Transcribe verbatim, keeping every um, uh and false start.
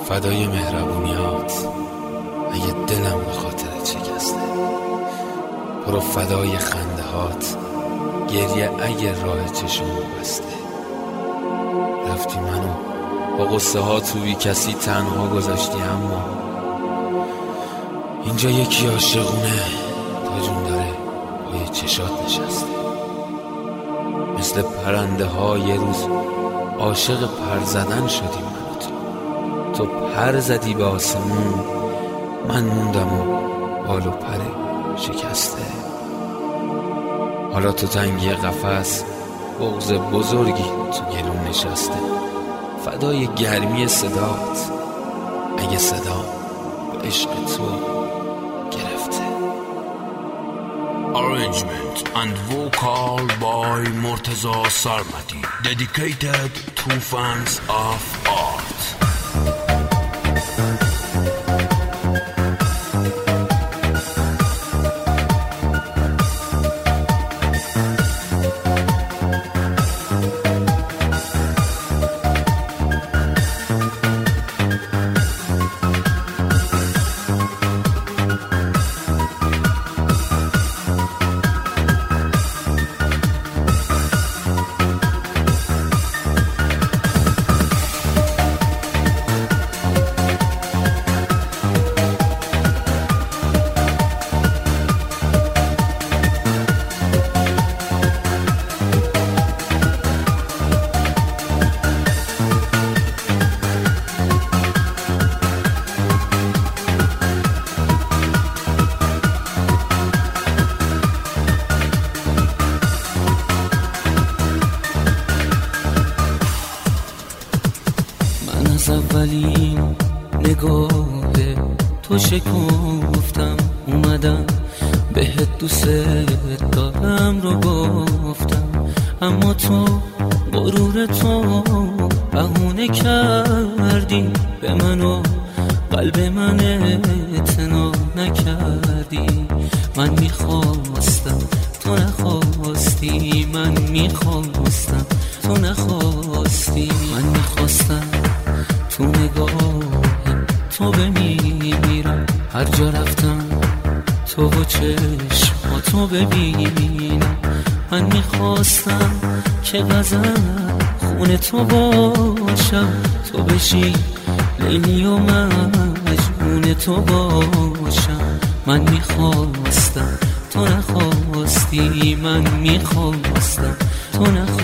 فدای مهربونیات اگه دلم به خاطرت شکسته، برو فدای خنده هات گریه اگه راه چشم بسته. رفتی منو با قصه ها تو بی کسی تنها گذاشتی، اما اینجا یکی عاشقونه تا جون داره پای چشات نشسته. مثل پرنده ها یه روز عاشق پر زدن شدیم من و تو. تو پر زدی به آسمون، من موندم و بال و پر شکسته. حالا تو تنگی قفس بغض بزرگی تو گلوم نشسته. فدای گرمی صدات اگه صدا به عشق تو گرفته. Arrangement and vocal by Murtaza Sarmati, dedicated to fans of art. از اولین نگاه تو شکفتم، اومدم بهت دوست دارم رو گفتم، اما تو غرور تو بهونه کردی به منو، قلب من اعتنا نکردی. من میخواستم تو نخواستی، من میخواستم تو نخواستی. من میخواستم تو نگاه تو بمیرم، هر جا رفتم تو و چشم تو ببینم. من میخواستم که غزل خون تو باشم، تو بشی لیلی و مجنون تو باشم. من میخواستم تو نخواستی، من میخواستم تو نخواستی.